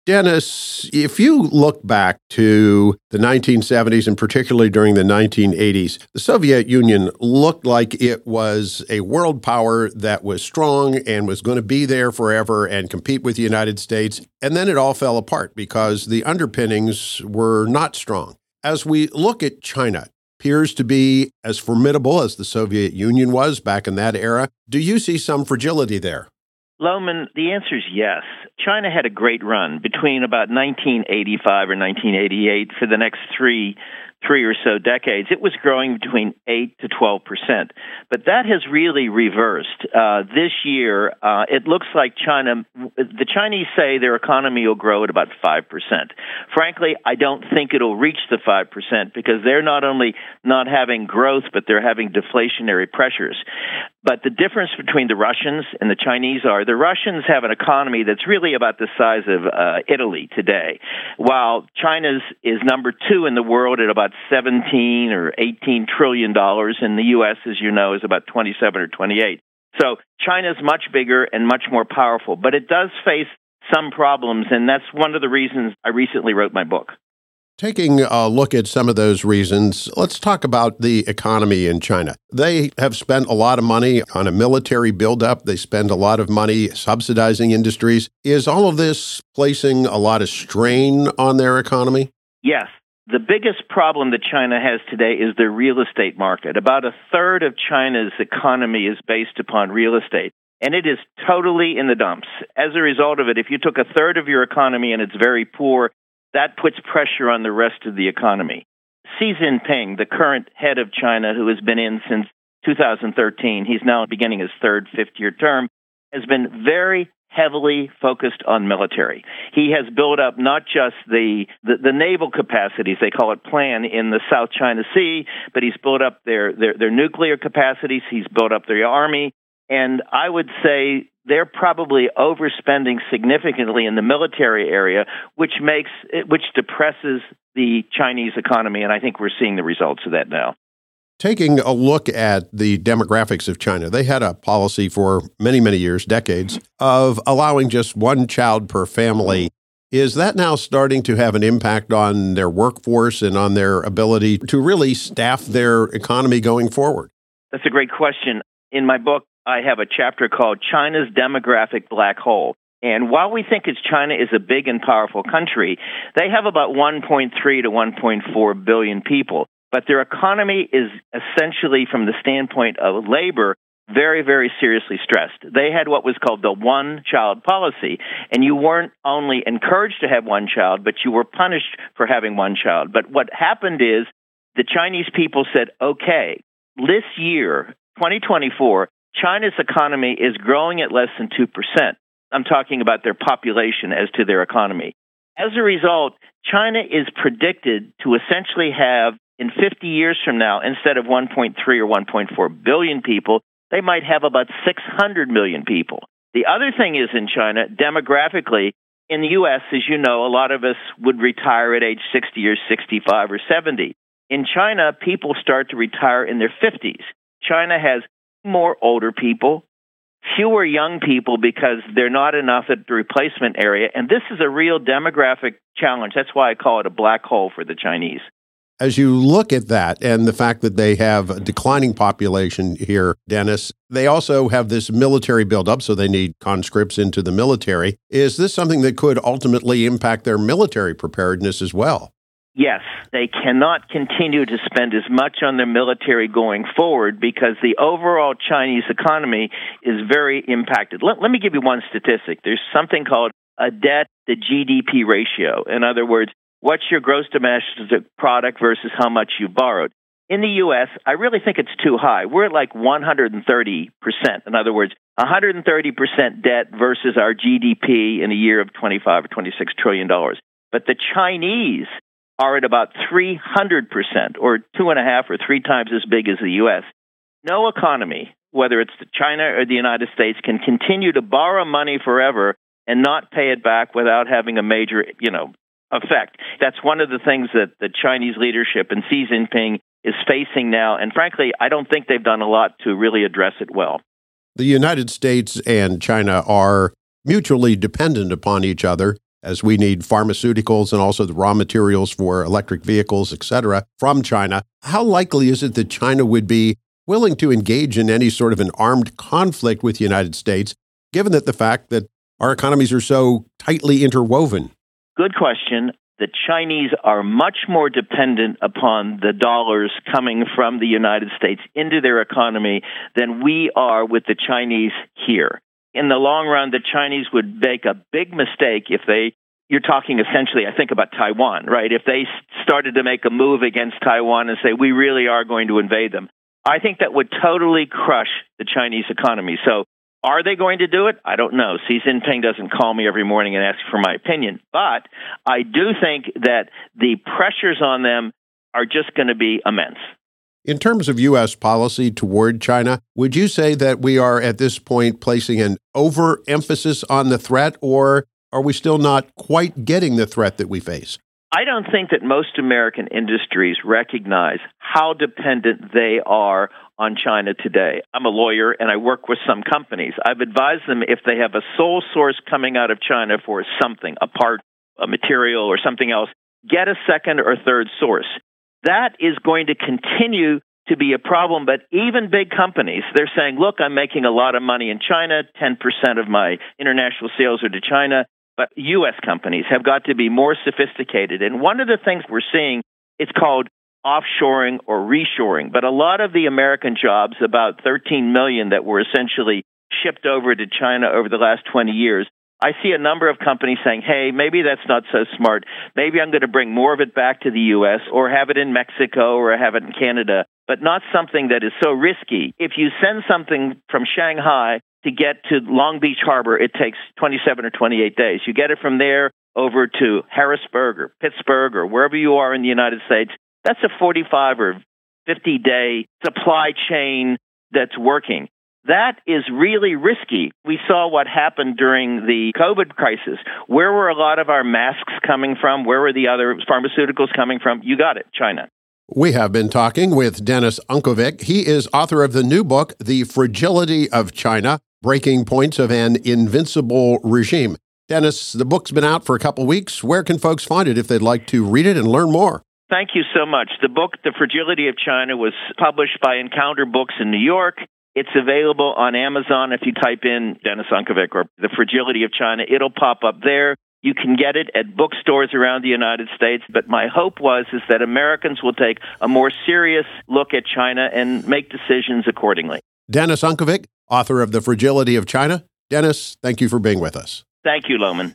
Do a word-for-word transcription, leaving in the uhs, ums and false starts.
Dennis, if you look back to the nineteen seventies and particularly during the nineteen eighties, the Soviet Union looked like it was a world power that was strong and was going to be there forever and compete with the United States. And then it all fell apart because the underpinnings were not strong. As we look at China, appears to be as formidable as the Soviet Union was back in that era. Do you see some fragility there? Lohman, the answer is yes. China had a great run between about nineteen eighty-five or nineteen eighty-eight for the next three three or so decades. It was growing between eight to twelve percent. But that has really reversed. Uh, this year, uh, it looks like China, the Chinese say their economy will grow at about five percent. Frankly, I don't think it'll reach the five percent because they're not only not having growth, but they're having deflationary pressures. But the difference between the Russians and the Chinese are the Russians have an economy that's really about the size of uh, Italy today, while China's is number two in the world at about seventeen or eighteen trillion dollars, and the U S, as you know, is about twenty-seven or twenty-eight. So China's much bigger and much more powerful, but it does face some problems, and that's one of the reasons I recently wrote my book. Taking a look at some of those reasons, let's talk about the economy in China. They have spent a lot of money on a military buildup. They spend a lot of money subsidizing industries. Is all of this placing a lot of strain on their economy? Yes. The biggest problem that China has today is the real estate market. About a third of China's economy is based upon real estate, and it is totally in the dumps. As a result of it, if you took a third of your economy and it's very poor, that puts pressure on the rest of the economy. Xi Jinping, the current head of China, who has been in since two thousand thirteen, he's now beginning his third, fifth-year term, has been very heavily focused on military. He has built up not just the, the, the naval capacities, they call it plan, in the South China Sea, but he's built up their, their, their nuclear capacities, he's built up their army, and I would say they're probably overspending significantly in the military area, which makes which depresses the Chinese economy, and I think we're seeing the results of that now. Taking a look at the demographics of China, they had a policy for many, many years, decades, of allowing just one child per family. Is that now starting to have an impact on their workforce and on their ability to really staff their economy going forward? That's a great question. In my book, I have a chapter called China's Demographic Black Hole. And while we think it's China is a big and powerful country, they have about one point three to one point four billion people. But their economy is essentially, from the standpoint of labor, very, very seriously stressed. They had what was called the one-child policy, and you weren't only encouraged to have one child, but you were punished for having one child. But what happened is the Chinese people said, okay, this year, twenty twenty-four, China's economy is growing at less than two percent. I'm talking about their population as to their economy. As a result, China is predicted to essentially have, in fifty years from now, instead of one point three or one point four billion people, they might have about six hundred million people. The other thing is in China, demographically, in the U S, as you know, a lot of us would retire at age sixty or sixty-five or seventy. In China, people start to retire in their fifties. China has more older people, fewer young people because they're not enough at the replacement area. And this is a real demographic challenge. That's why I call it a black hole for the Chinese. As you look at that and the fact that they have a declining population here, Dennis, they also have this military buildup, so they need conscripts into the military. Is this something that could ultimately impact their military preparedness as well? Yes, they cannot continue to spend as much on their military going forward because the overall Chinese economy is very impacted. Let, let me give you one statistic. There's something called a debt to G D P ratio. In other words, what's your gross domestic product versus how much you borrowed? In the U S, I really think it's too high. We're at like one hundred thirty percent. In other words, one hundred thirty percent debt versus our G D P in a year of twenty-five or twenty-six trillion dollars. But the Chinese are at about three hundred percent, or two and a half or three times as big as the U S. No economy, whether it's China or the United States, can continue to borrow money forever and not pay it back without having a major, you know, effect. That's one of the things that the Chinese leadership and Xi Jinping is facing now. And frankly, I don't think they've done a lot to really address it well. The United States and China are mutually dependent upon each other. as we need pharmaceuticals and also the raw materials for electric vehicles, et cetera, from China. How likely is it that China would be willing to engage in any sort of an armed conflict with the United States, given that the fact that our economies are so tightly interwoven? Good question. The Chinese are much more dependent upon the dollars coming from the United States into their economy than we are with the Chinese here. In the long run, the Chinese would make a big mistake if they, you're talking essentially, I think about Taiwan, right? If they started to make a move against Taiwan and say, we really are going to invade them, I think that would totally crush the Chinese economy. So are they going to do it? I don't know. Xi Jinping doesn't call me every morning and ask for my opinion. But I do think that the pressures on them are just going to be immense. In terms of U S policy toward China, would you say that we are at this point placing an overemphasis on the threat, or are we still not quite getting the threat that we face? I don't think that most American industries recognize how dependent they are on China today. I'm a lawyer and I work with some companies. I've advised them if they have a sole source coming out of China for something, a part, a material, or something else, get a second or third source. That is going to continue to be a problem, but even big companies, they're saying, look, I'm making a lot of money in China, ten percent of my international sales are to China. But U S companies have got to be more sophisticated. And one of the things we're seeing, it's called offshoring or reshoring. But a lot of the American jobs, about thirteen million that were essentially shipped over to China over the last twenty years, I see a number of companies saying, hey, maybe that's not so smart. Maybe I'm going to bring more of it back to the U S or have it in Mexico or have it in Canada, but not something that is so risky. If you send something from Shanghai to get to Long Beach Harbor, it takes twenty-seven or twenty-eight days. You get it from there over to Harrisburg or Pittsburgh or wherever you are in the United States. That's a forty-five or fifty-day supply chain that's working. That is really risky. We saw what happened during the COVID crisis. Where were a lot of our masks coming from? Where were the other pharmaceuticals coming from? You got it, China. We have been talking with Dennis Unkovic. He is author of the new book, The Fragility of China, Breaking Points of an Invincible Regime. Dennis, the book's been out for a couple weeks. Where can folks find it if they'd like to read it and learn more? Thank you so much. The book, The Fragility of China, was published by Encounter Books in New York. It's available on Amazon. If you type in Dennis Unkovic or The Fragility of China, it'll pop up there. You can get it at bookstores around the United States. But my hope was is that Americans will take a more serious look at China and make decisions accordingly. Dennis Unkovic, author of The Fragility of China. Dennis, thank you for being with us. Thank you, Lohman.